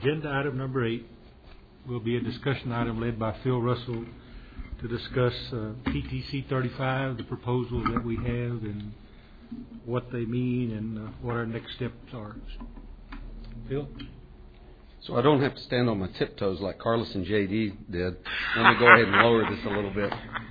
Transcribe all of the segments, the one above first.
Agenda item number 8 will be a discussion item led by Phil Russell to discuss PTC 35, the proposals that we have and what they mean and what our next steps are. Phil? So I don't have to stand on my tiptoes like Carlos and J.D. did. Let me go ahead and lower this a little bit.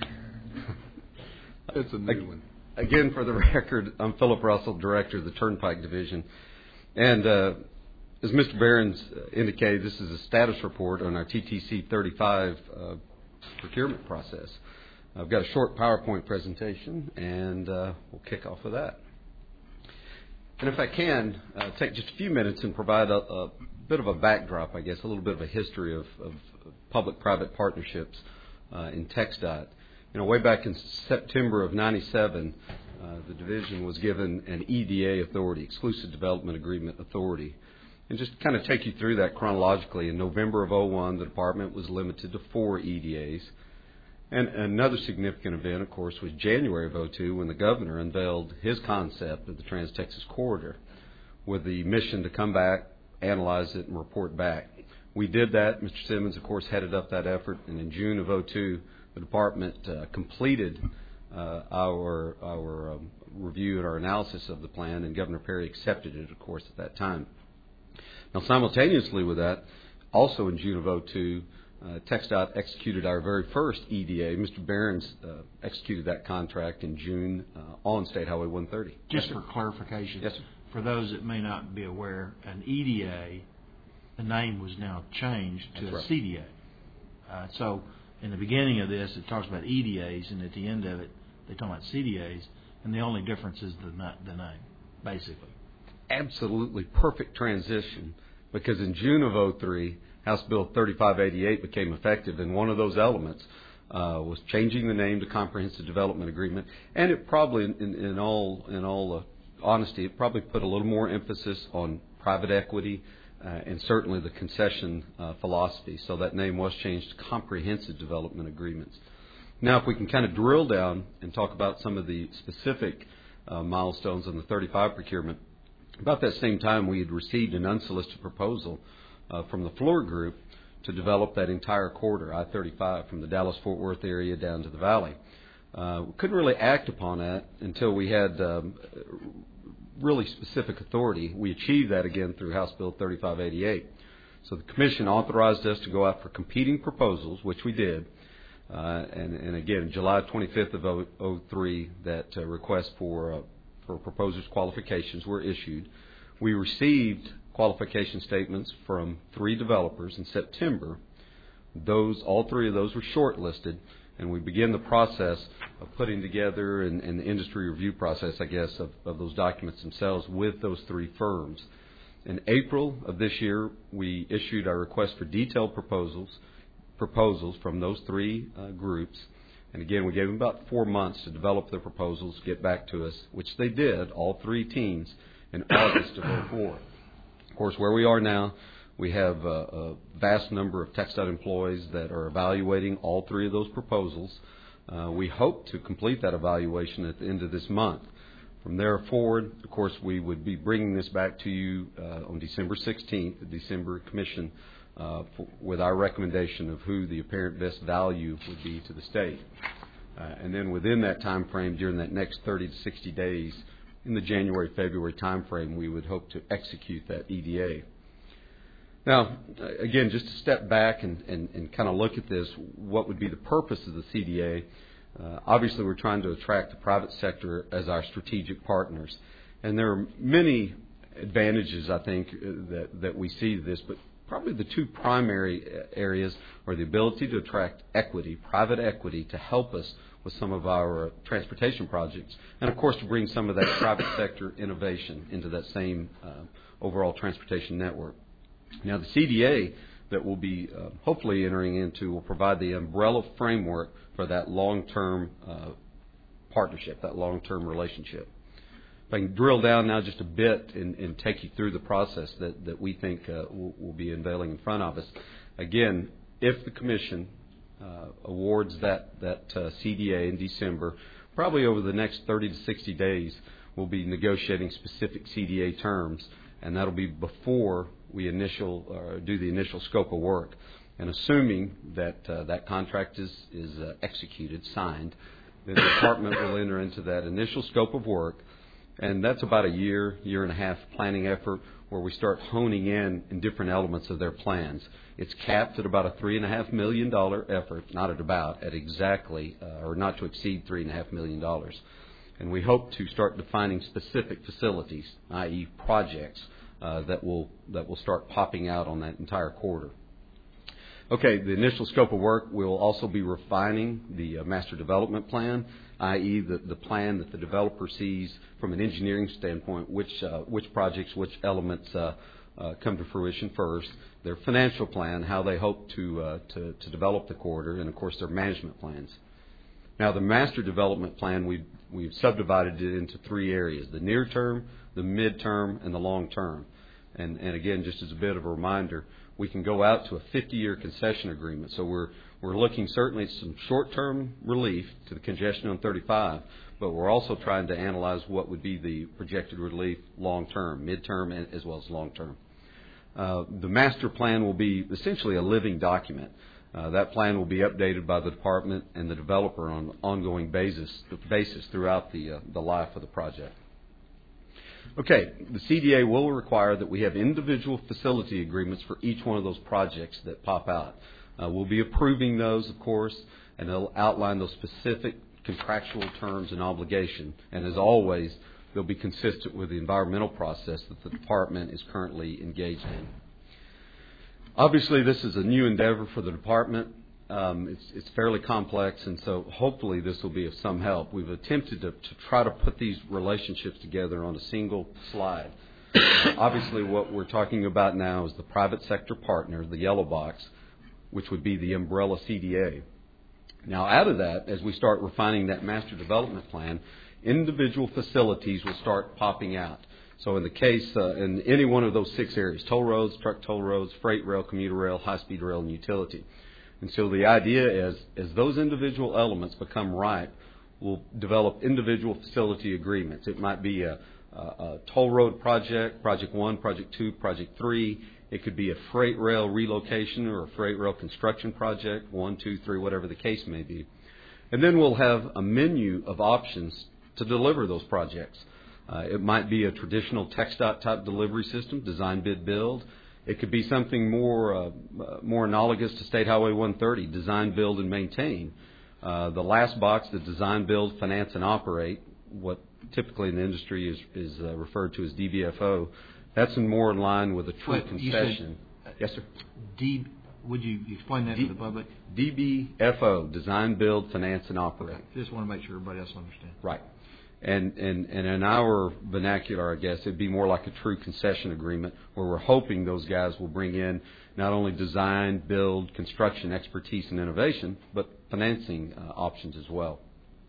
It's a new one. Again, for the record, I'm Philip Russell, Director of the Turnpike Division. And as Mr. Behrens indicated, this is a status report on our TTC 35 procurement process. I've got a short PowerPoint presentation, and we'll kick off with that. And if I can, take just a few minutes and provide a bit of a backdrop, I guess, a little bit of a history of public-private partnerships in TxDOT. You know, way back in September of '97, the division was given an EDA authority, Exclusive Development Agreement Authority. And just to kind of take you through that chronologically, in November of '01, the department was limited to 4 EDAs. And another significant event, of course, was January of '02 when the governor unveiled his concept of the Trans-Texas Corridor with the mission to come back, analyze it, and report back. We did that. Mr. Simmons, of course, headed up that effort. And in June of '02, the department completed our review and our analysis of the plan, and Governor Perry accepted it, of course, at that time. Now, simultaneously with that, also in June of '02, TxDOT executed our very first EDA. Mr. Behrens executed that contract in June on State Highway 130. Just for clarification, yes, sir. For those that may not be aware, an EDA, the name was now changed to a CDA. So in the beginning of this, it talks about EDAs, and at the end of it, they talk about CDAs, and the only difference is the name, basically. Absolutely perfect transition, because in June of '03, House Bill 3588 became effective, and one of those elements was changing the name to Comprehensive Development Agreement, and it probably, in all honesty, it probably put a little more emphasis on private equity and certainly the concession philosophy. So that name was changed to Comprehensive Development Agreements. Now, if we can kind of drill down and talk about some of the specific milestones on the 35 procurement, about that same time we had received an unsolicited proposal from the Fluor Group to develop that entire corridor, I-35, from the Dallas-Fort Worth area down to the valley. We couldn't really act upon that until we had really specific authority. We achieved that again through House Bill 3588. So the Commission authorized us to go out for competing proposals, which we did. And again, July 25th of '03, that request for proposers' qualifications were issued. We received qualification statements from 3 developers in September. All 3 of those were shortlisted, and we began the process of putting together and the industry review process, I guess, of those documents themselves with those 3 firms. In April of this year, we issued our request for detailed proposals from those 3 groups. And again, we gave them about 4 months to develop their proposals, get back to us, which they did, all 3 teams, in August of '04. Of course, where we are now, we have a vast number of TxDOT employees that are evaluating all 3 of those proposals. We hope to complete that evaluation at the end of this month. From there forward, of course, we would be bringing this back to you on December 16th, the December Commission, with our recommendation of who the apparent best value would be to the state. And then within that time frame, during that next 30 to 60 days, in the January-February time frame, we would hope to execute that EDA. Now, again, just to step back and kind of look at this, what would be the purpose of the CDA? Obviously, we're trying to attract the private sector as our strategic partners. And there are many advantages, I think, that we see to this, but probably the 2 primary areas are the ability to attract equity, private equity, to help us with some of our transportation projects, and of course to bring some of that private sector innovation into that same overall transportation network. Now, the CDA that we'll be hopefully entering into will provide the umbrella framework for that long-term partnership, that long-term relationship. If I can drill down now just a bit and take you through the process that we think will be unveiling in front of us. Again, if the Commission awards that CDA in December, probably over the next 30 to 60 days, we'll be negotiating specific CDA terms. and that'll be before we do the initial scope of work. And assuming that that contract is executed, signed, then the department will enter into that initial scope of work, and that's about a year and a half planning effort where we start honing in different elements of their plans. It's capped at about a $3.5 million effort, at exactly, or not to exceed $3.5 million. And we hope to start defining specific facilities, i.e. projects, that will start popping out on that entire corridor. Okay, the initial scope of work will also be refining the master development plan, i.e. the plan that the developer sees from an engineering standpoint, which projects, which elements come to fruition first, their financial plan, how they hope to develop the corridor, and of course their management plans. Now the master development plan, we've subdivided it into three areas: the near term, the mid-term, and the long term. And again, just as a bit of a reminder, we can go out to a 50-year concession agreement. So we're looking certainly at some short-term relief to the congestion on 35, but we're also trying to analyze what would be the projected relief long-term, mid-term, as well as long-term. The master plan will be essentially a living document. That plan will be updated by the department and the developer on an ongoing basis throughout the life of the project. Okay, the CDA will require that we have individual facility agreements for each one of those projects that pop out. We'll be approving those, of course, and they'll outline those specific contractual terms and obligation. And as always, they'll be consistent with the environmental process that the department is currently engaged in. Obviously, this is a new endeavor for the department. It's fairly complex, and so hopefully this will be of some help. We've attempted to try to put these relationships together on a single slide. Obviously, what we're talking about now is the private sector partner, the yellow box, which would be the umbrella CDA. Now, out of that, as we start refining that master development plan, individual facilities will start popping out. So in the case, in any one of those 6 areas, toll roads, truck toll roads, freight rail, commuter rail, high-speed rail, and utility. And so the idea is, as those individual elements become ripe, we'll develop individual facility agreements. It might be a toll road project, Project 1, Project 2, Project 3. It could be a freight rail relocation or a freight rail construction project, 1, 2, 3, whatever the case may be. And then we'll have a menu of options to deliver those projects. It might be a traditional TxDOT type delivery system, design, bid, build. It could be something more analogous to State Highway 130, design, build, and maintain. The last box, the design, build, finance, and operate, what typically in the industry is referred to as DBFO. That's more in line with a true concession. Yes, sir. Would you explain that to the public? DBFO, design, build, finance, and operate. Okay. Just want to make sure everybody else understands. Right. And in our vernacular, I guess, it'd be more like a true concession agreement where we're hoping those guys will bring in not only design, build, construction expertise and innovation, but financing options as well.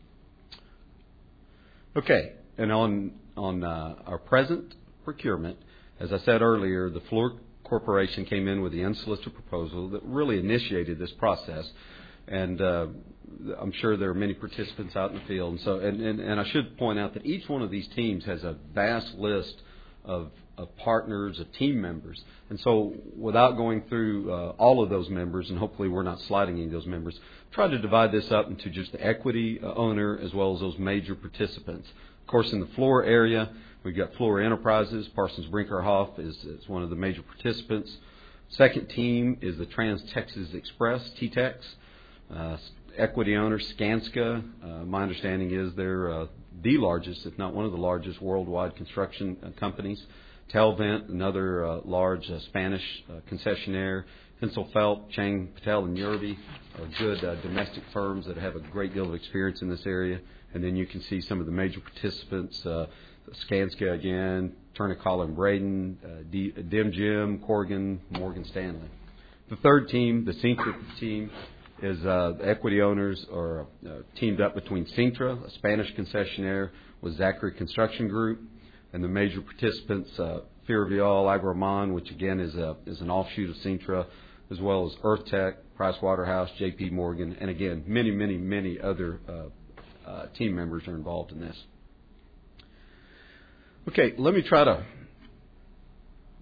Okay, and on our present procurement, as I said earlier, the Fluor Corporation came in with the unsolicited proposal that really initiated this process. And I'm sure there are many participants out in the field. And so, and I should point out that each one of these teams has a vast list of partners, of team members. And so without going through all of those members, and hopefully we're not sliding any of those members, try to divide this up into just the equity owner as well as those major participants. Of course, in the Fluor area, we've got Fluor Enterprises. Parsons Brinkerhoff is one of the major participants. Second team is the Trans-Texas Express, TTEX. Equity owner, Skanska. My understanding is they're the largest, if not one of the largest, worldwide construction companies. Telvent, another large Spanish concessionaire. Hinsel-Phelps, Chang, Patel, and Yerby are good domestic firms that have a great deal of experience in this area. And then you can see some of the major participants, Skanska again, Turner, Collar, and Braden, Dim, Corrigan, Morgan Stanley. The third team, the Cintra team, is the equity owners are teamed up between Cintra, a Spanish concessionaire, with Zachary Construction Group, and the major participants, Ferrovial, Agromon, which again is an offshoot of Cintra, as well as EarthTech, Pricewaterhouse, J.P. Morgan, and again, many other team members are involved in this. Okay, let me try to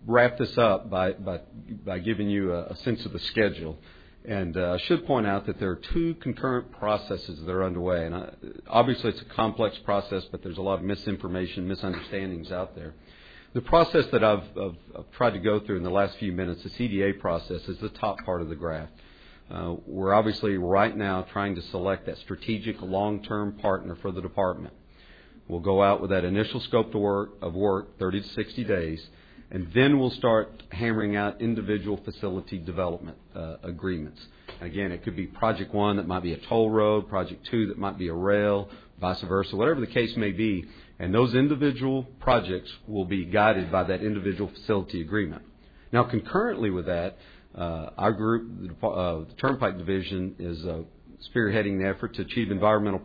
wrap this up by giving you a sense of the schedule. And I should point out that there are two concurrent processes that are underway. And obviously it's a complex process, but there's a lot of misinformation, misunderstandings out there. The process that I've tried to go through in the last few minutes, the CDA process, is the top part of the graph. We're obviously right now trying to select that strategic long-term partner for the department. We'll go out with that initial scope of work, 30 to 60 days, and then we'll start hammering out individual facility development agreements. Again, it could be Project 1 that might be a toll road, Project 2 that might be a rail, vice versa, whatever the case may be. And those individual projects will be guided by that individual facility agreement. Now, concurrently with that, our group, the Turnpike Division, is spearheading the effort to achieve environmental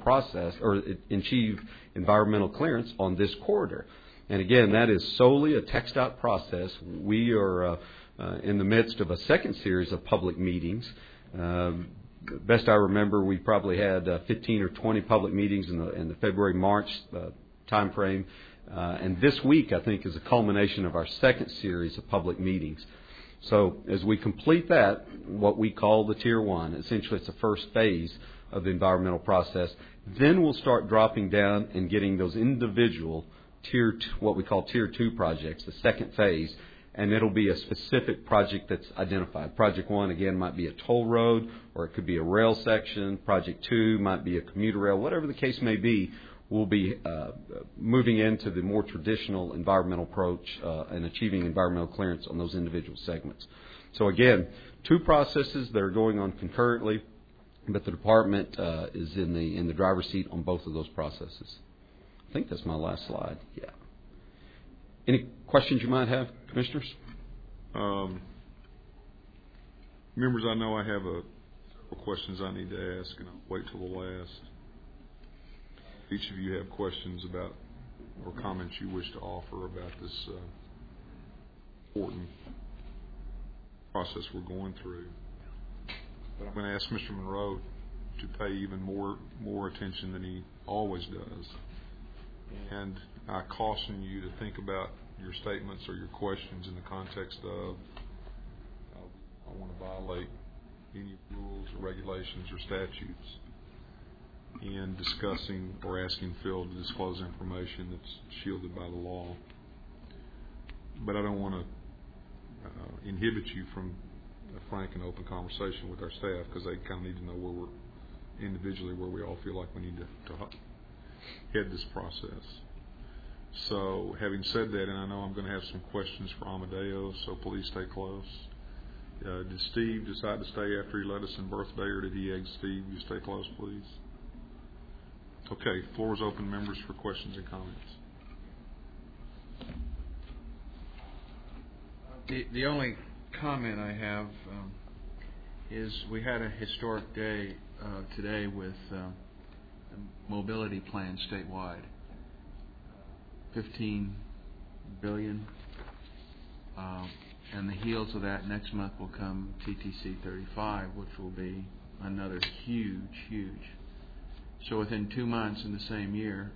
clearance on this corridor. And again, that is solely a TxDOT process. We are in the midst of a second series of public meetings. Best I remember, we probably had 15 or 20 public meetings in the February-March time frame. And this week, I think, is a culmination of our second series of public meetings. So as we complete that, what we call the Tier 1, essentially it's the first phase of the environmental process, then we'll start dropping down and getting those individual what we call Tier 2 projects, the second phase, and it'll be a specific project that's identified. Project 1, again, might be a toll road, or it could be a rail section. Project 2 might be a commuter rail. Whatever the case may be, we'll be moving into the more traditional environmental approach and achieving environmental clearance on those individual segments. So again, two processes that are going on concurrently, but the department is in the driver's seat on both of those processes. I think that's my last slide. Yeah. Any questions you might have, Commissioners? Members, I know I have several questions I need to ask, and I'll wait till the last. Each of you have questions about or comments you wish to offer about this important process we're going through. But I'm going to ask Mr. Monroe to pay even more attention than he always does. And I caution you to think about your statements or your questions in the context of I want to violate any rules or regulations or statutes in discussing or asking Phil to disclose information that's shielded by the law. But I don't want to inhibit you from a frank and open conversation with our staff, because they kind of need to know where we're individually, where we all feel like we need to head this process. So having said that, and I know I'm going to have some questions for Amadeo, so please stay close. Did Steve decide to stay after he led us in birthday, or did he egg Steve? You stay close, please. Okay, floor is open, members, for questions and comments. The only comment I have is we had a historic day today with the mobility plan statewide. $15 billion, and the heels of that next month will come TTC 35, which will be another huge. So within 2 months in the same year,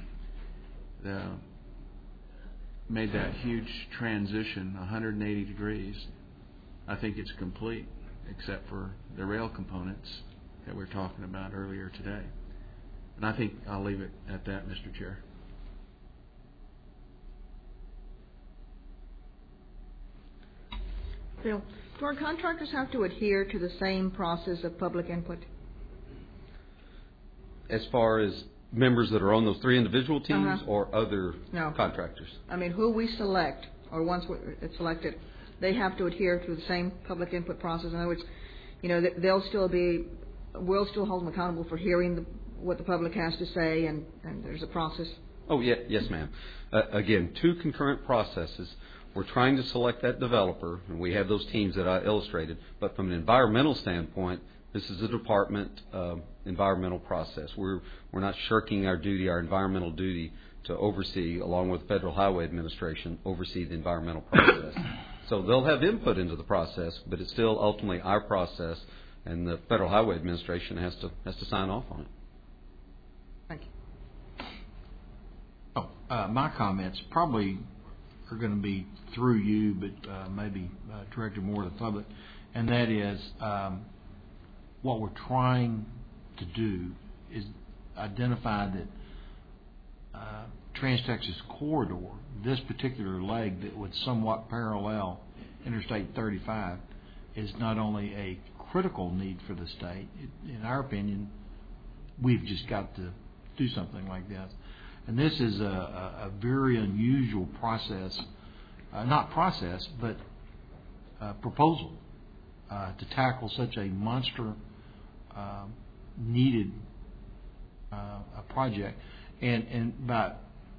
made that huge transition 180 degrees. I think it's complete, except for the rail components that we were talking about earlier today. And I think I'll leave it at that, Mr. Chair. Phil, do our contractors have to adhere to the same process of public input? As far as members that are on those three individual teams or other contractors? I mean, who we select, or once it's selected, they have to adhere to the same public input process. In other words, we'll still hold them accountable for hearing what the public has to say, and there's a process. Oh, yeah, yes, ma'am. Again, two concurrent processes. We're trying to select that developer, and we have those teams that I illustrated. But from an environmental standpoint, this is a department environmental process. We're not shirking our environmental duty to oversee, along with Federal Highway Administration, oversee the environmental process. So they'll have input into the process, but it's still ultimately our process, and the Federal Highway Administration has to sign off on it. Thank you. My comments probably are going to be through you, but maybe directed more to the public, and that is what we're trying to do is identify that Trans-Texas Corridor, this particular leg that would somewhat parallel Interstate 35, is not only a critical need for the state. In our opinion, we've just got to do something like this. And this is a very unusual process, not process, but proposal to tackle such a monster needed a project. And by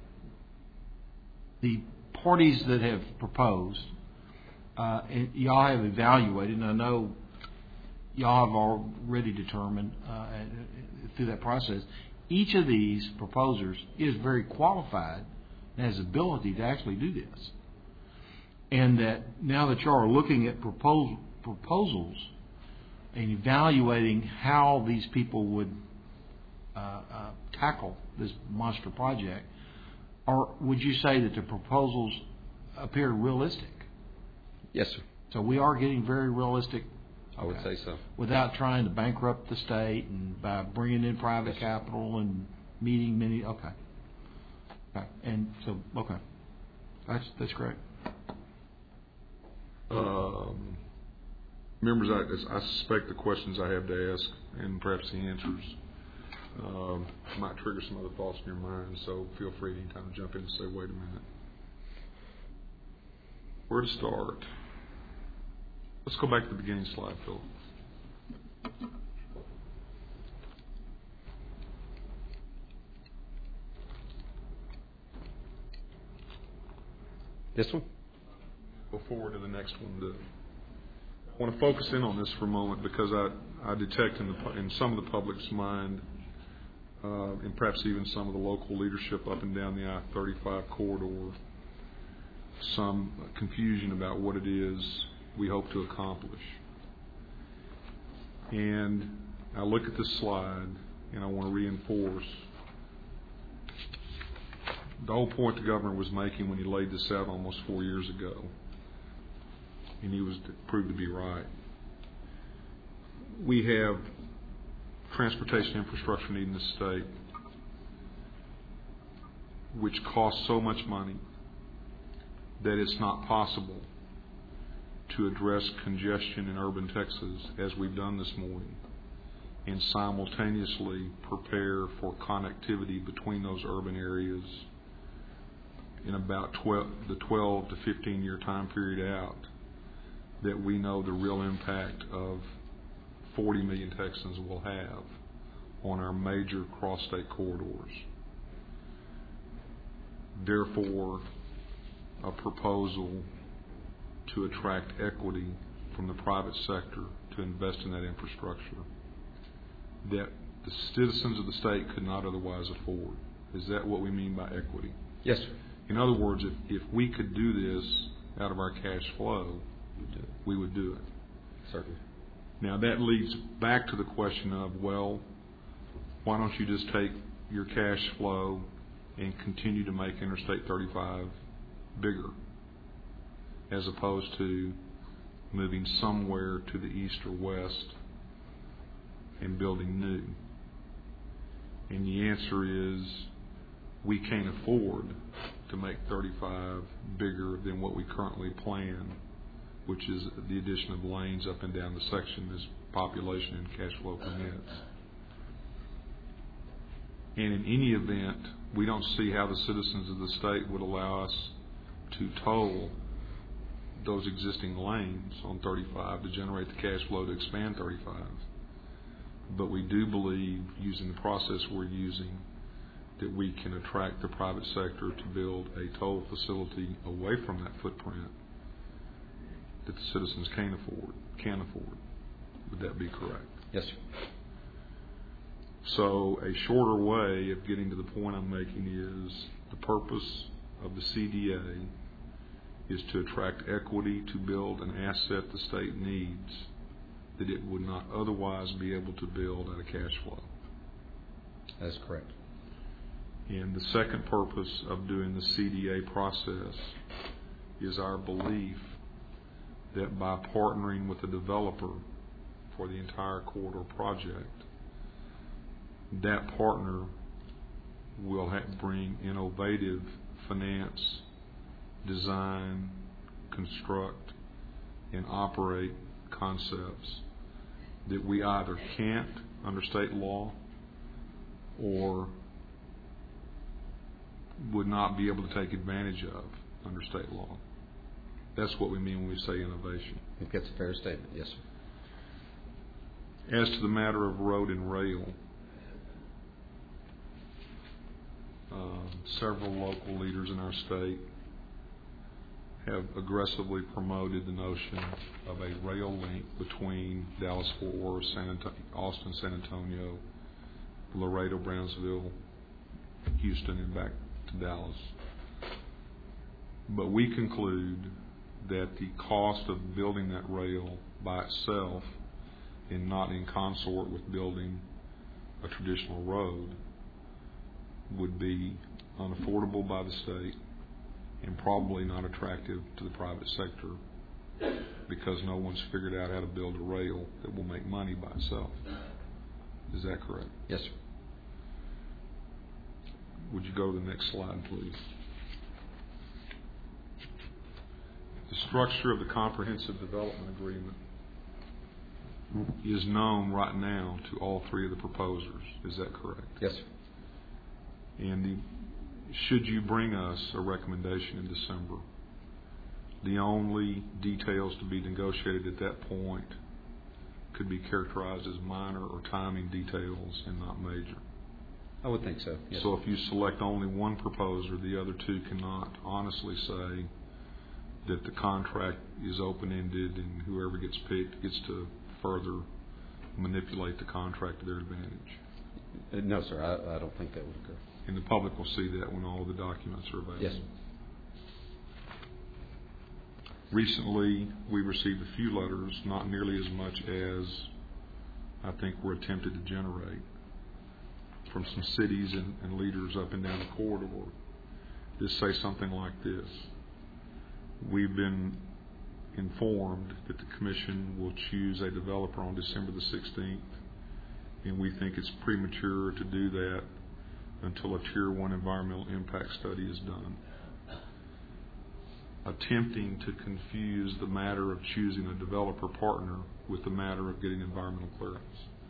the parties that have proposed, and y'all have evaluated, and I know y'all have already determined through that process, each of these proposers is very qualified and has ability to actually do this. And that now that y'all are looking at proposals and evaluating how these people would tackle this monster project, or would you say that the proposals appear realistic? Yes, sir. So we are getting very realistic. I would say so. Without trying to bankrupt the state and by bringing in private capital and meeting many. Okay. And so, okay. That's great. Members, I suspect the questions I have to ask and perhaps the answers might trigger some other thoughts in your mind, so feel free anytime to jump in and say, wait a minute. Where to start? Let's go back to the beginning slide, Phil. This one? Go forward to the next one. I want to focus in on this for a moment because I detect in some of the public's mind, and perhaps even some of the local leadership up and down the I-35 corridor, some confusion about what it is we hope to accomplish. And I look at this slide and I want to reinforce the whole point the governor was making when he laid this out almost 4 years ago. And he was proved to be right. We have transportation infrastructure need in the state which costs so much money that it's not possible to address congestion in urban Texas as we've done this morning and simultaneously prepare for connectivity between those urban areas in about the 12 to 15 year time period out that we know the real impact of 40 million Texans will have on our major cross-state corridors. Therefore, a proposal to attract equity from the private sector to invest in that infrastructure that the citizens of the state could not otherwise afford. Is that what we mean by equity? Yes, sir. In other words, if we could do this out of our cash flow, we would do it. Certainly. Now that leads back to the question of, well, why don't you just take your cash flow and continue to make Interstate 35 bigger as opposed to moving somewhere to the east or west and building new? And the answer is we can't afford to make 35 bigger than what we currently plan, which is the addition of lanes up and down the section as population and cash flow permits. And in any event, we don't see how the citizens of the state would allow us to toll those existing lanes on 35 to generate the cash flow to expand 35. But we do believe, using the process we're using, that we can attract the private sector to build a toll facility away from that footprint that the citizens can afford. Would that be correct? Yes, sir. So a shorter way of getting to the point I'm making is the purpose of the CDA is to attract equity to build an asset the state needs that it would not otherwise be able to build out of cash flow. That's correct. And the second purpose of doing the CDA process is our belief that by partnering with the developer for the entire corridor project, that partner will bring innovative finance, design, construct, and operate concepts that we either can't under state law or would not be able to take advantage of under state law. That's what we mean when we say innovation. I think that's a fair statement, yes, sir. As to the matter of road and rail, several local leaders in our state have aggressively promoted the notion of a rail link between Dallas-Fort Worth, Austin, San Antonio, Laredo, Brownsville, Houston, and back to Dallas. But we conclude that the cost of building that rail by itself and not in consort with building a traditional road would be unaffordable by the state and probably not attractive to the private sector because no one's figured out how to build a rail that will make money by itself. Is that correct? Yes, sir. Would you go to the next slide, please? The structure of the Comprehensive Development Agreement is known right now to all three of the proposers. Is that correct? Yes, sir. And should you bring us a recommendation in December, the only details to be negotiated at that point could be characterized as minor or timing details and not major. I would think so. Yes. So if you select only one proposer, the other two cannot honestly say that the contract is open-ended and whoever gets picked gets to further manipulate the contract to their advantage. No, sir. I don't think that would occur. And the public will see that when all the documents are available. Yes. Recently, we received a few letters, not nearly as much as I think we're attempted to generate, from some cities and leaders up and down the corridor that say something like this. We've been informed that the Commission will choose a developer on December the 16th, and we think it's premature to do that until a Tier 1 environmental impact study is done. Attempting to confuse the matter of choosing a developer partner with the matter of getting environmental clearance.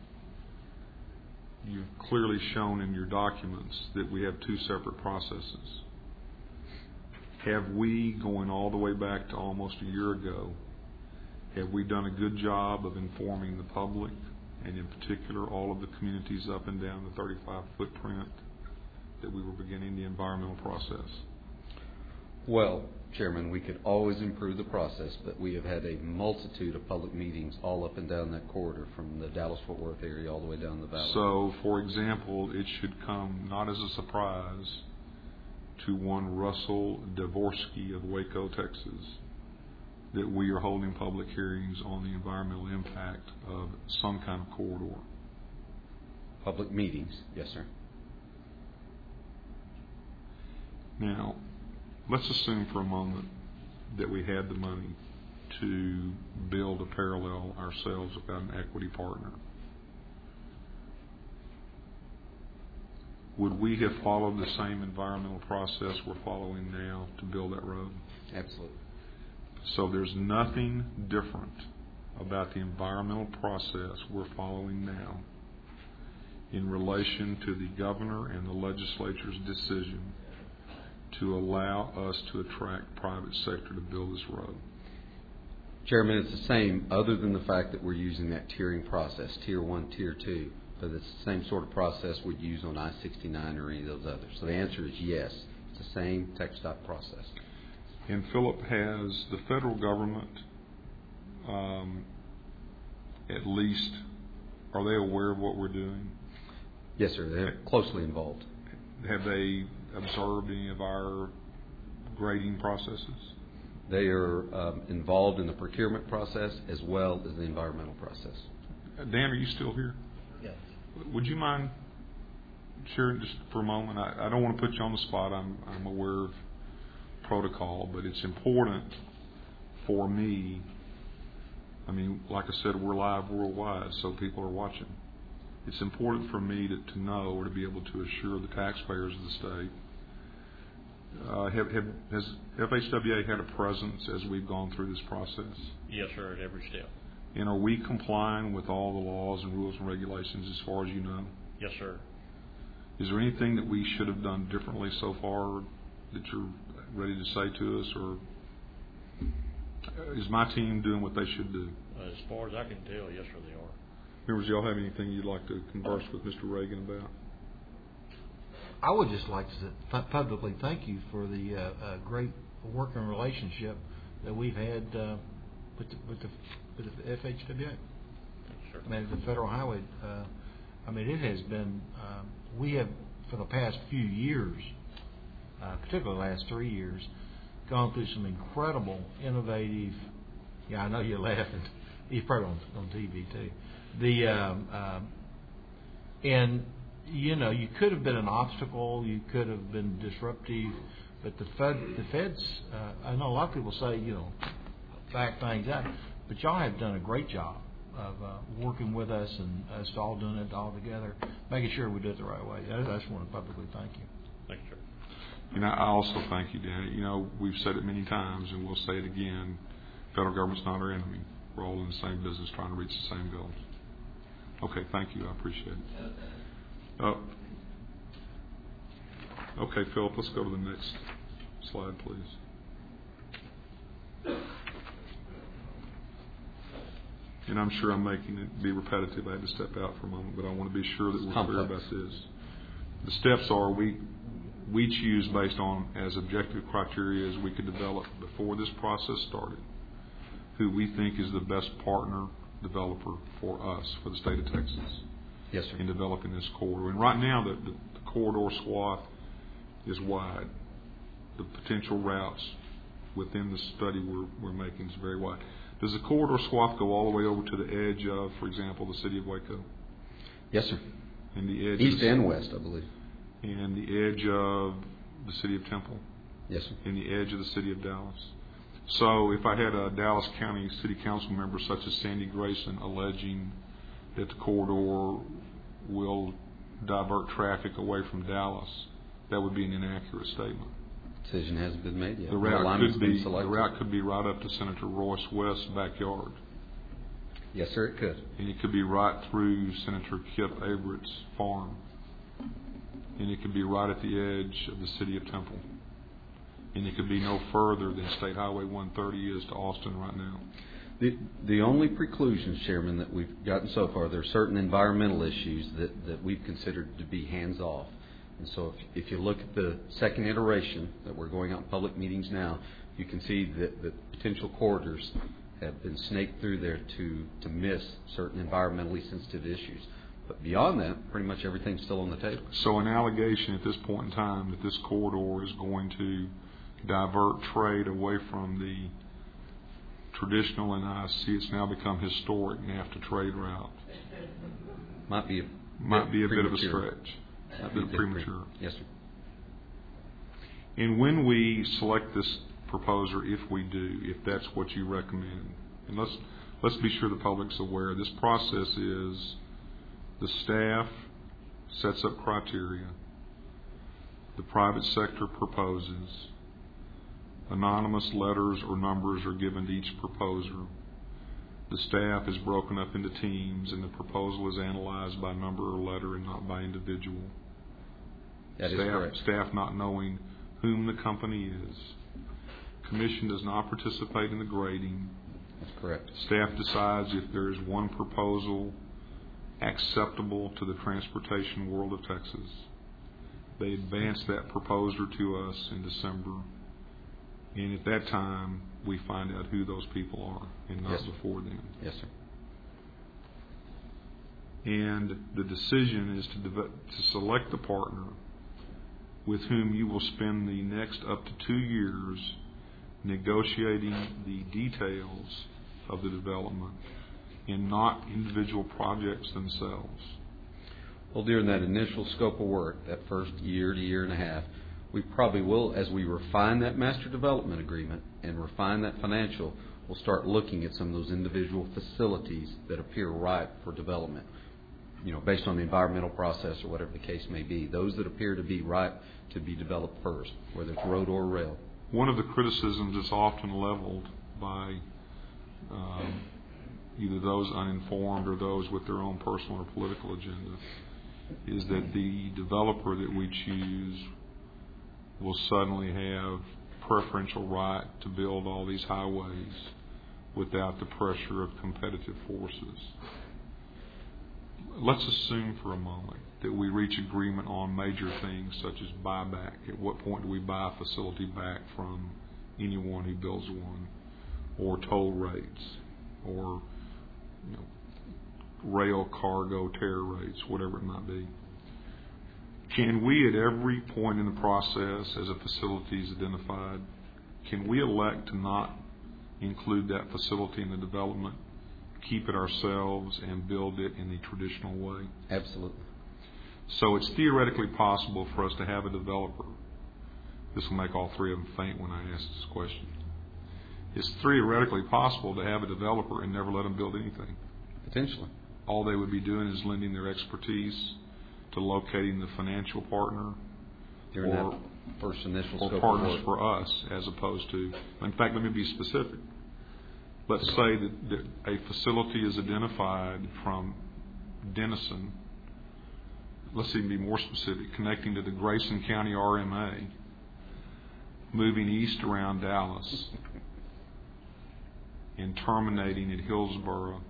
You've clearly shown in your documents that we have two separate processes. Have we, going all the way back to almost a year ago, have we done a good job of informing the public, and in particular all of the communities up and down the 35 footprint, that we were beginning the environmental process? Well, Chairman, we could always improve the process, but we have had a multitude of public meetings all up and down that corridor from the Dallas-Fort Worth area all the way down the valley. So, for example, it should come not as a surprise to one Russell Dvorsky of Waco, Texas, that we are holding public hearings on the environmental impact of some kind of corridor. Public meetings, yes, sir. Now, let's assume for a moment that we had the money to build a parallel ourselves without an equity partner. Would we have followed the same environmental process we're following now to build that road? Absolutely. So there's nothing different about the environmental process we're following now in relation to the governor and the legislature's decision to allow us to attract private sector to build this road. Chairman, it's the same other than the fact that we're using that tiering process, Tier 1, Tier 2. But it's the same sort of process we'd use on I-69 or any of those others. So the answer is yes. It's the same TxDOT process. And Philip, has the federal government at least, are they aware of what we're doing? Yes, sir. They're closely involved. Have they observed any of our grading processes? They are involved in the procurement process as well as the environmental process. Dan, are you still here? Yes. Would you mind sharing just for a moment? I don't want to put you on the spot. I'm aware of protocol, but it's important for me. I mean, like I said, we're live worldwide, so people are watching. It's important for me to know or to be able to assure the taxpayers of the state. Has FHWA had a presence as we've gone through this process? Yes, sir, at every step. And are we complying with all the laws and rules and regulations as far as you know? Yes, sir. Is there anything that we should have done differently so far that you're ready to say to us, or is my team doing what they should do? As far as I can tell, yes, sir, they are. Members, y'all have anything you'd like to converse with Mr. Reagan about? I would just like to publicly thank you for the great working relationship that we've had with the FHWA. Yes, sir. I mean, the Federal Highway. I mean, it has been. We have, for the past few years, particularly the last 3 years, gone through some incredible, innovative. Yeah, I know you're laughing. You're probably on TV too. And you know, you could have been an obstacle. You could have been disruptive. But the feds. I know a lot of people say, you know, back things out. But y'all have done a great job of working with us and us all doing it all together, making sure we do it the right way. I just want to publicly thank you. Thank you, sir. And I also thank you, Danny. You know, we've said it many times, and we'll say it again. Federal government's not our enemy. We're all in the same business, trying to reach the same goals. Okay, thank you. I appreciate it. Okay, Philip, let's go to the next slide, please. And I'm sure I'm making it be repetitive. I had to step out for a moment, but I want to be sure that we're clear about this. The steps are we choose based on as objective criteria as we could develop before this process started, who we think is the best partner developer for us, for the state of Texas. Yes, sir. In developing this corridor. And right now the corridor swath is wide. The potential routes within the study we're making is very wide. Does the corridor swath go all the way over to the edge of, for example, the city of Waco? Yes, sir. And the edge east and west, I believe. And the edge of the city of Temple? Yes, sir. And the edge of the city of Dallas? So if I had a Dallas County City Council member such as Sandy Grayson alleging that the corridor will divert traffic away from Dallas, that would be an inaccurate statement. Decision hasn't been made yet. The route could be right up to Senator Royce West's backyard. Yes, sir, it could. And it could be right through Senator Kip Averett's farm. And it could be right at the edge of the city of Temple. And it could be no further than State Highway 130 is to Austin right now. The only preclusions, Chairman, that we've gotten so far, there are certain environmental issues that we've considered to be hands-off. And so if you look at the second iteration that we're going out in public meetings now, you can see that the potential corridors have been snaked through there to miss certain environmentally sensitive issues. But beyond that, pretty much everything's still on the table. So an allegation at this point in time that this corridor is going to divert trade away from the traditional, and I see it's now become historic NAFTA trade route. Might be a bit of a stretch. A bit premature. Yes, sir. And when we select this proposer, if we do, if that's what you recommend, and let's be sure the public's aware, this process is the staff sets up criteria, the private sector proposes, anonymous letters or numbers are given to each proposer. The staff is broken up into teams, and the proposal is analyzed by number or letter and not by individual. That is correct. Staff not knowing whom the company is. Commission does not participate in the grading. That's correct. Staff decides if there is one proposal acceptable to the transportation world of Texas. They advance that proposer to us in December. And at that time, we find out who those people are, and not before then. Yes, sir. And the decision is to select the partner with whom you will spend the next up to 2 years negotiating the details of the development and not individual projects themselves. Well, during that initial scope of work, that first year to year and a half, We probably will, as we refine that master development agreement and refine that financial, we'll start looking at some of those individual facilities that appear ripe for development, based on the environmental process or whatever the case may be. Those that appear to be ripe to be developed first, whether it's road or rail. One of the criticisms that's often leveled by either those uninformed or those with their own personal or political agenda is that the developer that we choose will suddenly have preferential right to build all these highways without the pressure of competitive forces. Let's assume for a moment that we reach agreement on major things such as buyback. At what point do we buy a facility back from anyone who builds one, or toll rates, or rail cargo tariff rates, whatever it might be. Can we, at every point in the process, as a facility is identified, can we elect to not include that facility in the development, keep it ourselves, and build it in the traditional way? Absolutely. So it's theoretically possible for us to have a developer. This will make all three of them faint when I ask this question. It's theoretically possible to have a developer and never let them build anything. Potentially. All they would be doing is lending their expertise to locating the financial partner During that first initial or scope partners of work. for us, as opposed to, in fact, let me be specific. Let's say that a facility is identified from Denison, let's even be more specific, connecting to the Grayson County RMA, moving east around Dallas, and terminating at Hillsboro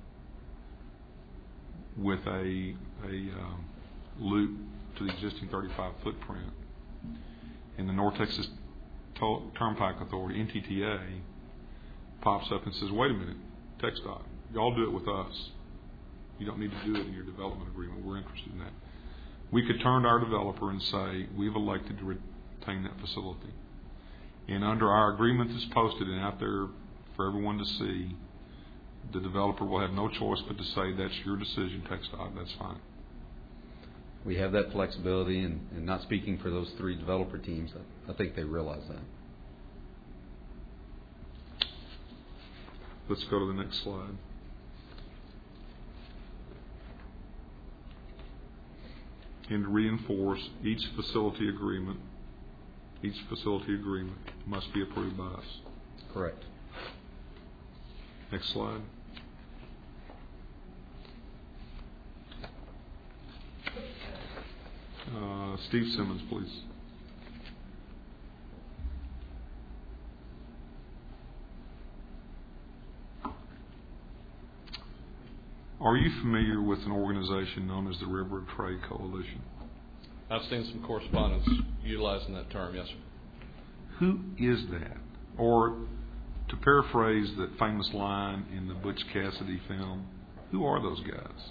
with a loop to the existing 35 footprint. And the North Texas Turnpike Authority, NTTA, pops up and says, wait a minute, TxDOT, y'all do it with us. You don't need to do it in your development agreement. We're interested in that. We could turn to our developer and say, we've elected to retain that facility. And under our agreement that's posted and out there for everyone to see, the developer will have no choice but to say, that's your decision, TxDOT, that's fine. We have that flexibility, and not speaking for those three developer teams, I think they realize that. Let's go to the next slide. And to reinforce, each facility agreement must be approved by us. Correct. Next slide. Steve Simmons, please. Are you familiar with an organization known as the Railroad Trade Coalition? I've seen some correspondence utilizing that term, yes, sir. Who is that? Or, to paraphrase that famous line in the Butch Cassidy film, who are those guys?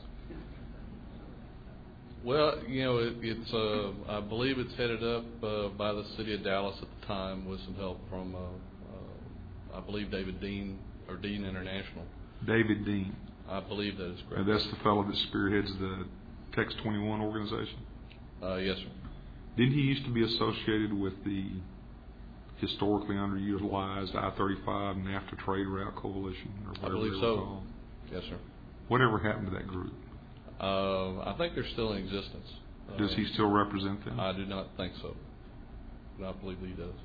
Well, it's I believe it's headed up by the city of Dallas at the time with some help from, I believe, David Dean, or Dean International. David Dean. I believe that is correct. And that's the fellow that spearheads the Tex 21 organization? Yes, sir. Didn't he used to be associated with the historically underutilized I-35 NAFTA Trade Route Coalition? Or I believe so. Yes, sir. Whatever happened to that group? I think they're still in existence. Does he still represent them? I do not think so. But I believe he does.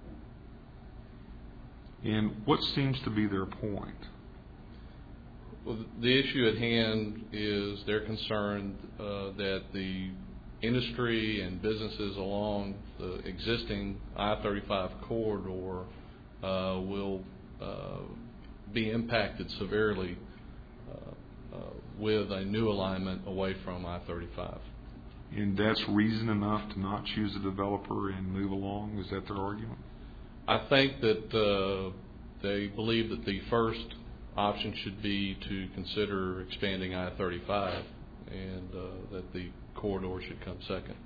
And what seems to be their point? Well, the issue at hand is they're concerned that the industry and businesses along the existing I-35 corridor will be impacted severely with a new alignment away from I-35. And that's reason enough to not choose a developer and move along? Is that their argument? I think that they believe that the first option should be to consider expanding I-35 and that the corridor should come second.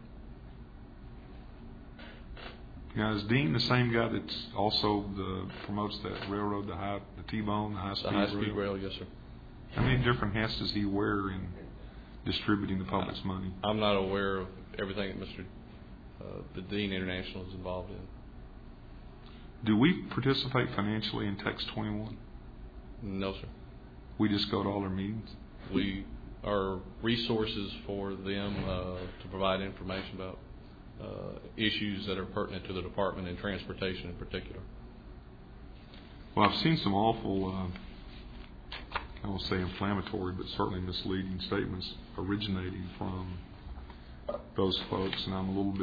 Now, is Dean the same guy that's also promotes that railroad, the T-Bone, the high-speed rail? Yes, sir. How many different hats does he wear in distributing the public's money? I'm not aware of everything that Mr. the Dean International is involved in. Do we participate financially in Text 21? No, sir. We just go to all their meetings? We are resources for them to provide information about issues that are pertinent to the department and transportation in particular. Well, I've seen some awful, I won't say inflammatory, but certainly misleading statements originating from those folks, and I'm a little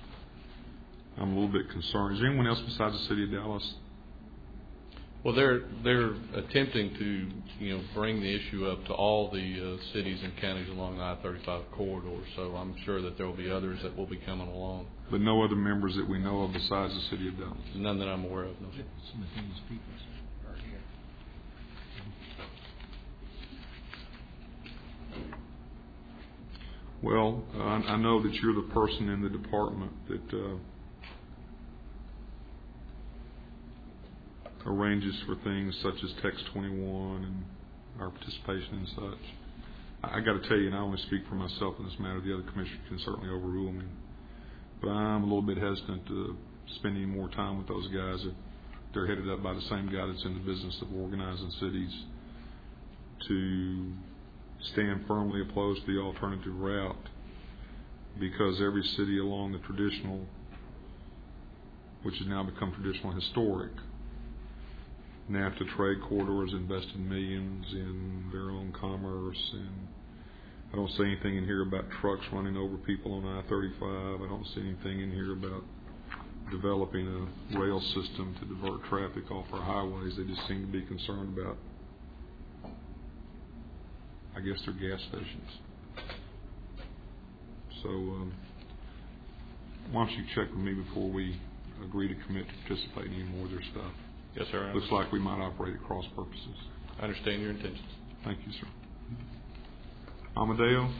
bit concerned. Is there anyone else besides the city of Dallas? Well, they're attempting to bring the issue up to all the cities and counties along the I-35 corridor. So I'm sure that there will be others that will be coming along. But no other members that we know of besides the city of Dallas? None that I'm aware of. No. Well, I know that you're the person in the department that arranges for things such as Text 21 and our participation and such. I got to tell you, and I only speak for myself in this matter, the other commissioners can certainly overrule me, but I'm a little bit hesitant to spend any more time with those guys if they're headed up by the same guy that's in the business of organizing cities to stand firmly opposed to the alternative route, because every city along the traditional, which has now become traditional historic, NAFTA trade corridors invested millions in their own commerce, and I don't see anything in here about trucks running over people on I-35. I don't see anything in here about developing a rail system to divert traffic off our highways. They just seem to be concerned about, I guess, their gas stations. So why don't you check with me before we agree to commit to participate in any more of their stuff? Yes, sir. Looks like we might operate at cross purposes. I understand your intentions. Thank you, sir. Amadeo?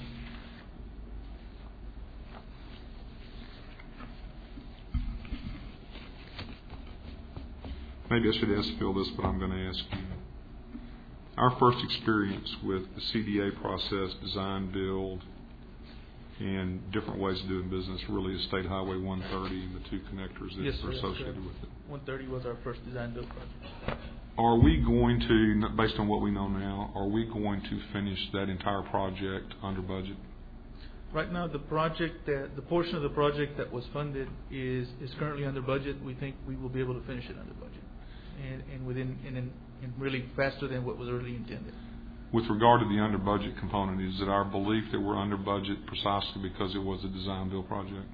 Maybe I should ask Phil this, but I'm going to ask you. Our first experience with the CDA process, design, build, and different ways of doing business really is State Highway 130 and the two connectors that are associated with it. 130 was our first design build project. Are we going to, based on what we know now, are we going to finish that entire project under budget? Right now, the portion of the project that was funded is currently under budget. We think we will be able to finish it under budget, and really faster than what was originally intended. With regard to the under budget component, is it our belief that we're under budget precisely because it was a design build project?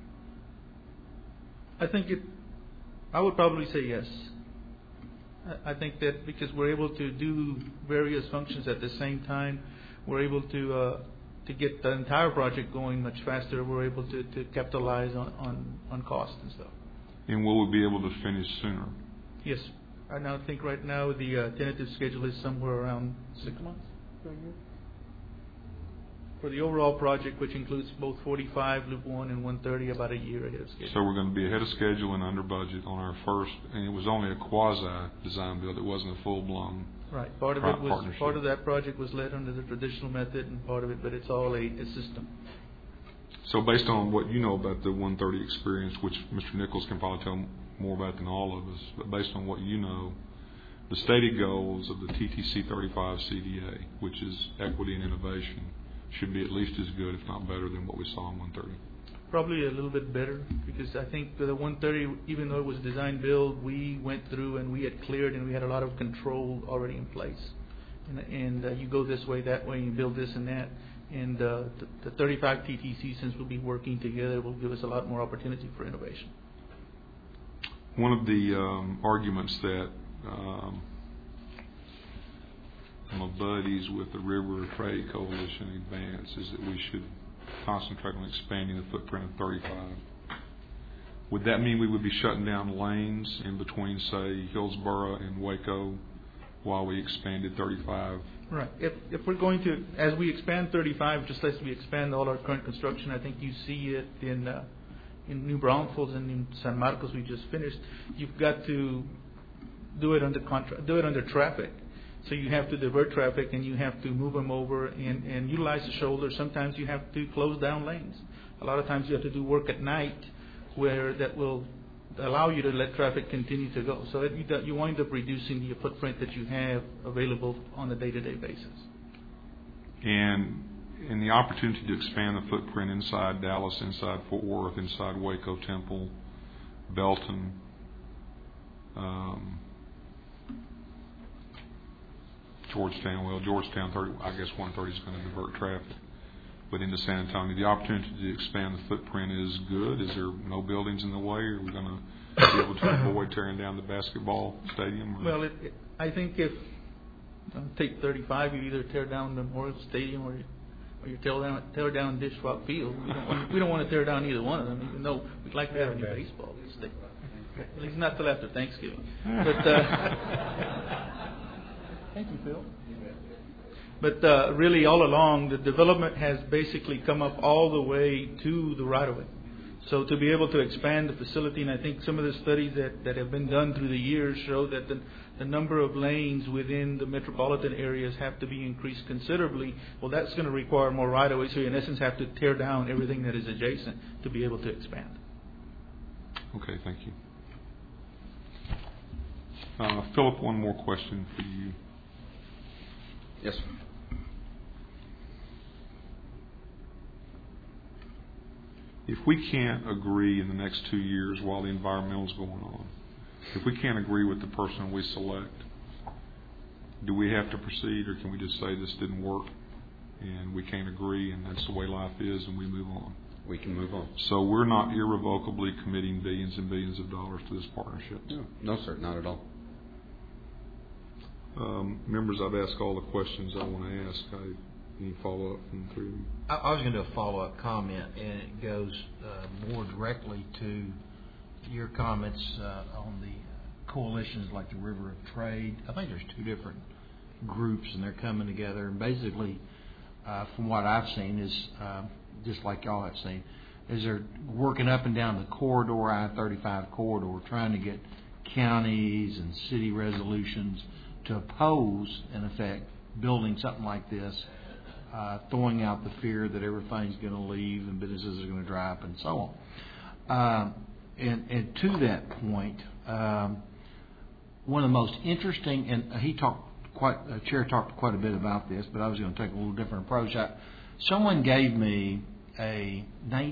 I would probably say yes. I think that because we're able to do various functions at the same time, we're able to get the entire project going much faster. We're able to capitalize on cost and stuff. And will we be able to finish sooner? Yes. I now think right now the tentative schedule is somewhere around 6 months per year. For the overall project, which includes both 45, Loop 1, and 130, about a year ahead of schedule. So we're going to be ahead of schedule and under budget on our first, and it was only a quasi-design build. It wasn't a full-blown right. Part of that project was led under the traditional method, and part of it, but it's all a system. So based on what you know about the 130 experience, which Mr. Nichols can probably tell more about than all of us, but based on what you know, the stated goals of the TTC 35 CDA, which is equity and innovation, should be at least as good, if not better, than what we saw in 130. Probably a little bit better, because I think the 130, even though it was design build, we went through and we had cleared and we had a lot of control already in place. And you go this way, that way, and you build this and that. And the 35 TTC, since we'll be working together, will give us a lot more opportunity for innovation. One of the arguments that my buddies with the River Trade Coalition advance is that we should concentrate on expanding the footprint of 35. Would that mean we would be shutting down lanes in between, say, Hillsborough and Waco while we expanded 35? Right. If we're going to, as we expand 35, just as we expand all our current construction, I think you see it in New Braunfels and in San Marcos we just finished. You've got to do it under traffic. So you have to divert traffic and you have to move them over and utilize the shoulder. Sometimes you have to close down lanes. A lot of times you have to do work at night where that will allow you to let traffic continue to go. So you wind up reducing the footprint that you have available on a day-to-day basis. And the opportunity to expand the footprint inside Dallas, inside Fort Worth, inside Waco, Temple, Belton, Georgetown. Well, Georgetown, 130 is going to divert traffic. But into San Antonio, the opportunity to expand the footprint is good. Is there no buildings in the way? Are we going to be able to avoid tearing down the basketball stadium? Well, I think if take 35, you either tear down Memorial Stadium or you tear down Dish Rock Field. We don't want to tear down either one of them, even though we'd like to have a new baseball stadium. At least not till after Thanksgiving. But thank you, Phil. But really, all along, the development has basically come up all the way to the right-of-way. So to be able to expand the facility, and I think some of the studies that have been done through the years show that the number of lanes within the metropolitan areas have to be increased considerably. Well, that's going to require more right-of-way, so you in essence have to tear down everything that is adjacent to be able to expand. Okay, thank you. Philip, one more question for you. Yes, sir. If we can't agree in the next 2 years while the environmental is going on, if we can't agree with the person we select, do we have to proceed, or can we just say this didn't work and we can't agree and that's the way life is and we move on? We can move on. So we're not irrevocably committing billions and billions of dollars to this partnership? No, sir, not at all. Members, I've asked all the questions I want to ask. Any follow-up from through? I was going to do a follow-up comment, and it goes more directly to your comments on the coalitions like the River of Trade. I think there's two different groups, and they're coming together. And basically, from what I've seen, is just like y'all have seen, is they're working up and down the corridor, I-35 corridor, trying to get counties and city resolutions to oppose, in effect, building something like this, throwing out the fear that everything's going to leave and businesses are going to dry up and so on. And to that point, one of the most interesting, and Chair talked quite a bit about this, but I was going to take a little different approach. Someone gave me a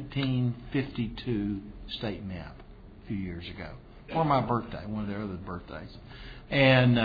1952 state map a few years ago for my birthday, one of their other birthdays, and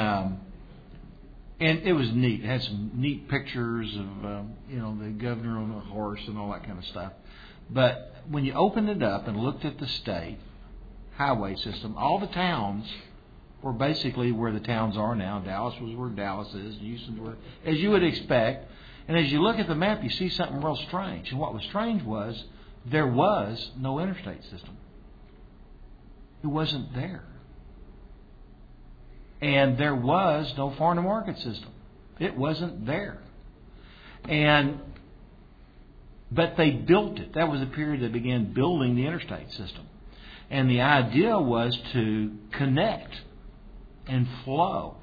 it was neat. It had some neat pictures of the governor on a horse and all that kind of stuff. But when you opened it up and looked at the state highway system, all the towns were basically where the towns are now. Dallas was where Dallas is. Houston's where, as you would expect. And as you look at the map, you see something real strange. And what was strange was there was no interstate system. It wasn't there. And there was no farm to market system. It wasn't there. But they built it. That was the period they began building the interstate system. And the idea was to connect and flow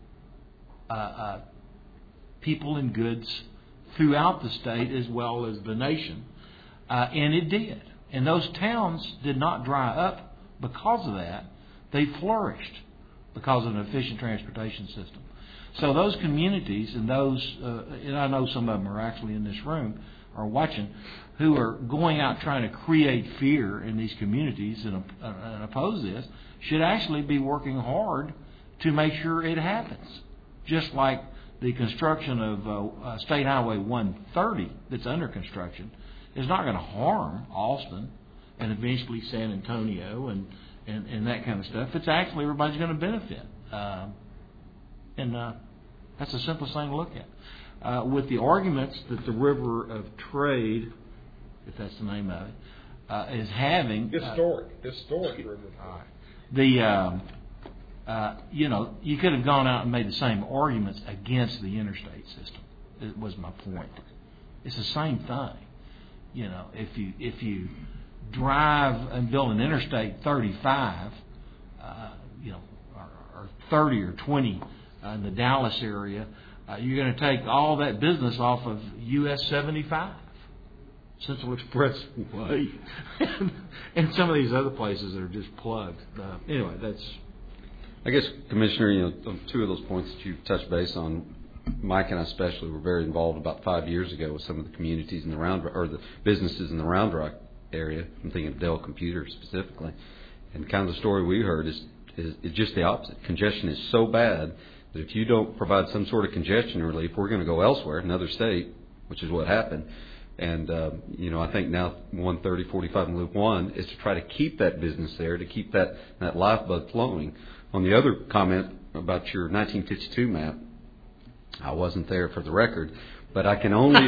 people and goods throughout the state as well as the nation. And it did. And those towns did not dry up because of that. They flourished because of an efficient transportation system. So those communities and and I know some of them are actually in this room, are watching, who are going out trying to create fear in these communities and oppose this, should actually be working hard to make sure it happens. Just like the construction of State Highway 130 that's under construction is not going to harm Austin and eventually San Antonio and that kind of stuff. It's actually everybody's going to benefit. And that's the simplest thing to look at. With the arguments that the River of Trade, if that's the name of it, is having... Historic River. You could have gone out and made the same arguments against the interstate system. It was my point. It's the same thing. If you drive and build an Interstate 35, or 30 or 20 in the Dallas area, you're going to take all that business off of US 75. Central Expressway, and some of these other places that are just plugged. Anyway, that's. I guess, Commissioner, on two of those points that you touched base on, Mike and I especially were very involved about 5 years ago with some of the communities in the the businesses in the Round Rock area. I'm thinking of Dell Computers specifically. And kind of the story we heard is just the opposite. Congestion is so bad that if you don't provide some sort of congestion relief, we're going to go elsewhere, another state, which is what happened. And, I think now 130, 45 and Loop 1 is to try to keep that business there, to keep that lifeblood flowing. On the other comment about your 1952 map, I wasn't there for the record, but I can only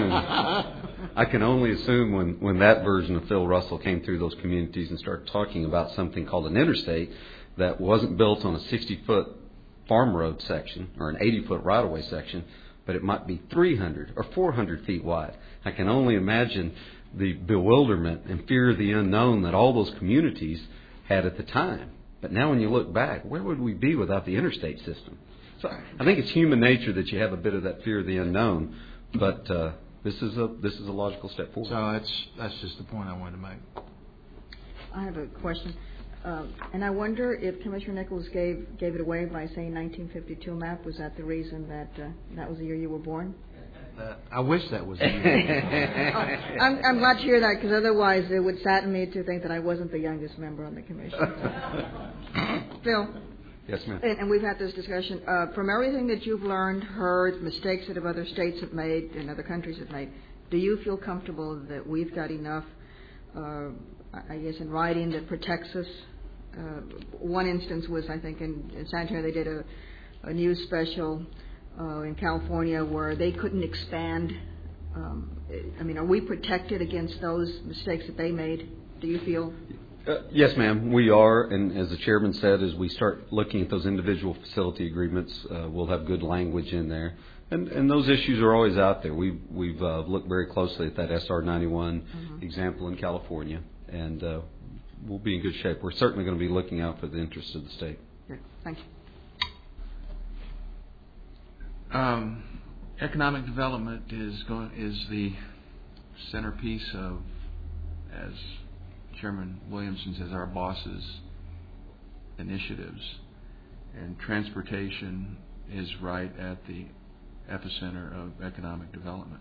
assume when that version of Phil Russell came through those communities and started talking about something called an interstate that wasn't built on a 60-foot farm road section or an 80-foot right-of-way section, but it might be 300 or 400 feet wide. I can only imagine the bewilderment and fear of the unknown that all those communities had at the time. But now when you look back, where would we be without the interstate system? So I think it's human nature that you have a bit of that fear of the unknown, but this is a logical step forward. So that's just the point I wanted to make. I have a question, and I wonder if Commissioner Nichols gave it away by saying 1952 map. Was that the reason that that was the year you were born? I wish that was the year. I'm glad to hear that, because otherwise it would sadden me to think that I wasn't the youngest member on the commission. Phil. Yes, ma'am. And we've had this discussion. From everything that you've learned, heard, mistakes that other states have made and other countries have made, do you feel comfortable that we've got enough, I guess, in writing that protects us? One instance was, I think, in San Antonio, they did a news special in California where they couldn't expand. Are we protected against those mistakes that they made? Do you feel? Yes, ma'am, we are. And as the chairman said, as we start looking at those individual facility agreements, we'll have good language in there. And those issues are always out there. We've looked very closely at that SR 91 example in California, and we'll be in good shape. We're certainly going to be looking out for the interests of the state. Good. Thank you. Economic development is the centerpiece of, as Chairman Williamson says, our boss's initiatives, and transportation is right at the epicenter of economic development.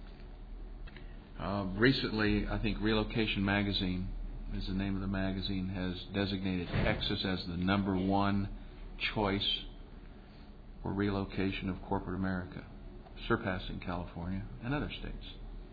Recently, I think Relocation Magazine is the name of the magazine, has designated Texas as the #1 choice for relocation of corporate America, surpassing California and other states.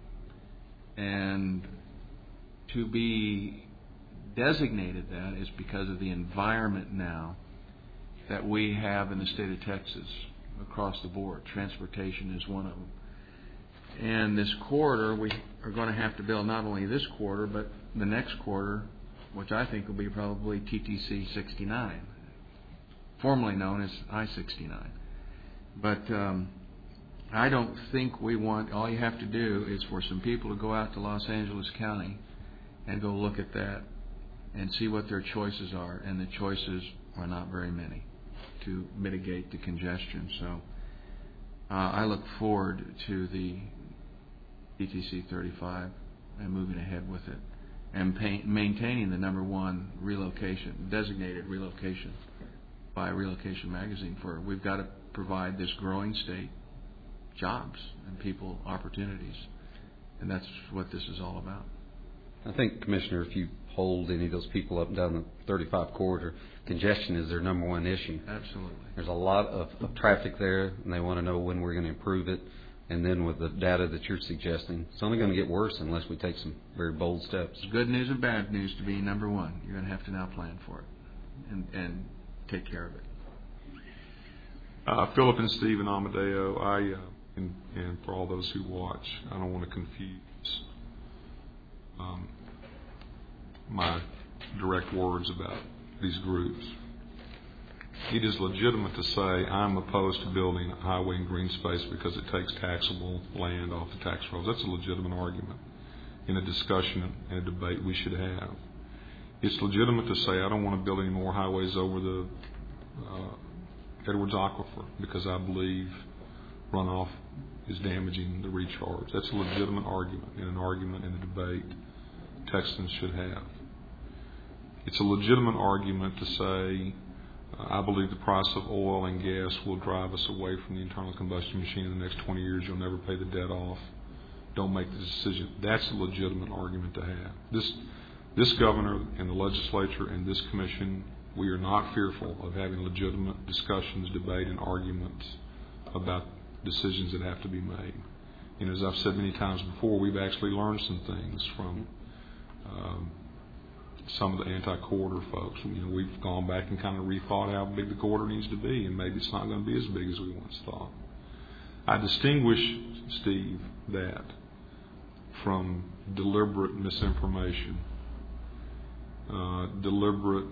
And to be designated that is because of the environment now that we have in the state of Texas across the board. Transportation is one of them. And this corridor, we are going to have to build not only this quarter, but the next quarter, which I think will be probably TTC 69, formerly known as I-69. But I don't think we want, all you have to do is for some people to go out to Los Angeles County and go look at that and see what their choices are. And the choices are not very many to mitigate the congestion. So I look forward to the TTC 35 and moving ahead with it and maintaining the #1 relocation, designated relocation by Relocation Magazine for, we've got to provide this growing state jobs and people opportunities. And that's what this is all about. I think, Commissioner, if you hold any of those people up and down the 35 corridor, congestion is their #1 issue. Absolutely. There's a lot of traffic there, and they want to know when we're going to improve it. And then with the data that you're suggesting, it's only going to get worse unless we take some very bold steps. It's good news and bad news to be #1. You're going to have to now plan for it and take care of it. Philip and Stephen Amadeo, and for all those who watch, I don't want to confuse my direct words about these groups. It is legitimate to say I'm opposed to building a highway in green space because it takes taxable land off the tax rolls. That's a legitimate argument in a discussion and a debate we should have. It's legitimate to say I don't want to build any more highways over the Edwards Aquifer because I believe runoff is damaging the recharge. That's a legitimate argument, and an argument in a debate Texans should have. It's a legitimate argument to say, I believe the price of oil and gas will drive us away from the internal combustion machine in the next 20 years. You'll never pay the debt off. Don't make the decision. That's a legitimate argument to have. This governor and the legislature and this commission, we are not fearful of having legitimate discussions, debate, and arguments about decisions that have to be made. And as I've said many times before, we've actually learned some things from some of the anti-corridor folks. We've gone back and kind of rethought how big the corridor needs to be, and maybe it's not going to be as big as we once thought. I distinguish, Steve, that from deliberate misinformation, deliberate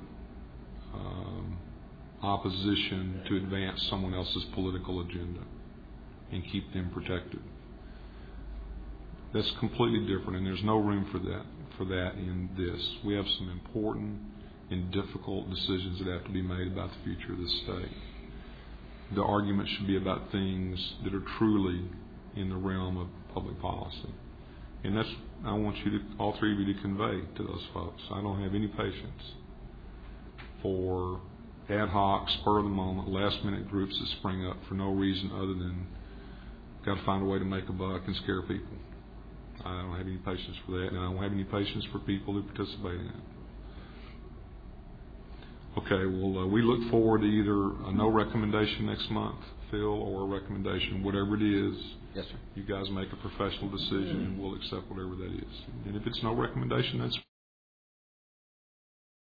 opposition to advance someone else's political agenda and keep them protected. That's completely different, and there's no room for that in this. We have some important and difficult decisions that have to be made about the future of this state. The argument should be about things that are truly in the realm of public policy. And that's, I want all three of you to convey to those folks. I don't have any patience for ad hoc, spur of the moment, last minute groups that spring up for no reason other than got to find a way to make a buck and scare people. I don't have any patience for that, and I don't have any patience for people who participate in it. Okay, well, we look forward to either a no recommendation next month, Phil, or a recommendation, whatever it is. Yes, sir. You guys make a professional decision, and we'll accept whatever that is. And if it's no recommendation, that's